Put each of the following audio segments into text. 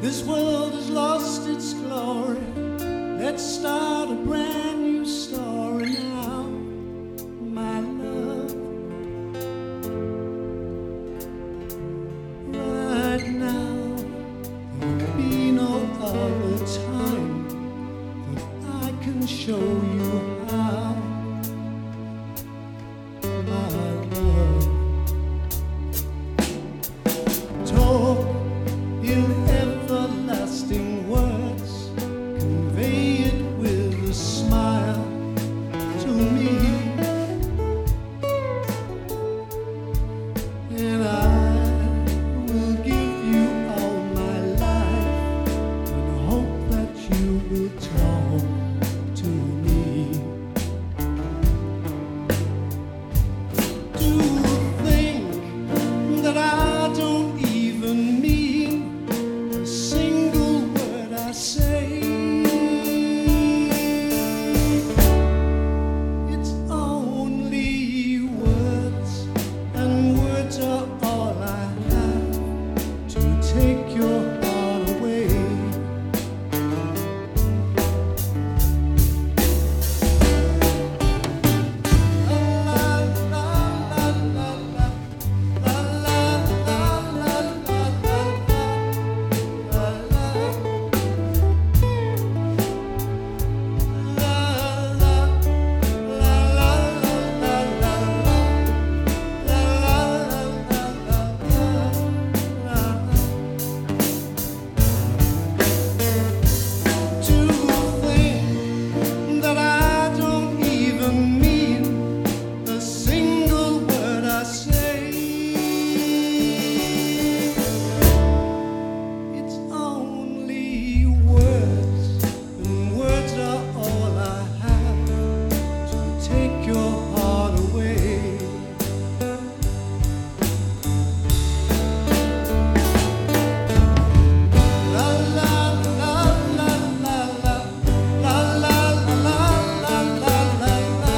This world has lost its glory. Let's start a brand new story now, my love. Right now, there'll be no other time that I can show you how, my love. Talk in everlasting words, convey it with a smile to me, and I will give you all my life and hope that you will talk to me. Do think that I don't even mean a single word I say. It's only words, and words are all I have to take your heart away. La la la la la la la la to think that I don't even mean a single word I say. It's only words, and words are all I have to take your heart away. La la la la la la la la la la la la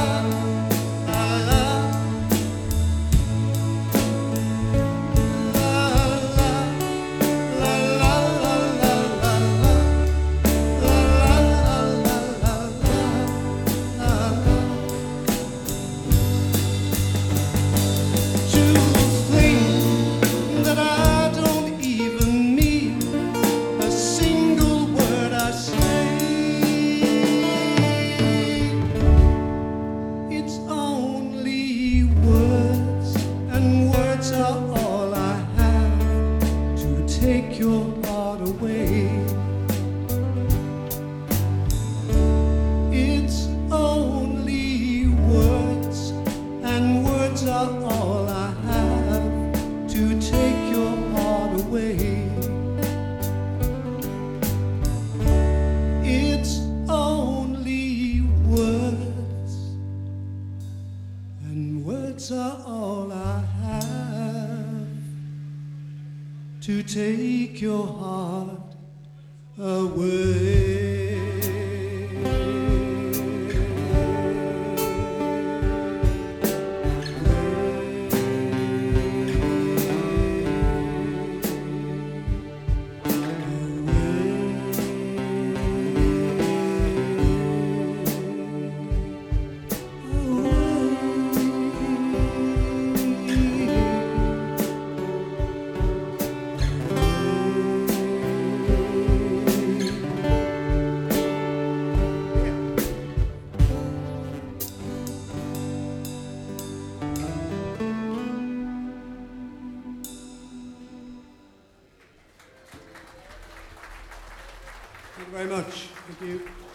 to think that I don't even mean a single word I say. It's only words, and words are all I have to take your heart away. It's only words, and words are all I have to take your heart away. It's only words, and words are all I have to take your heart away. Thank you very much. Thank you.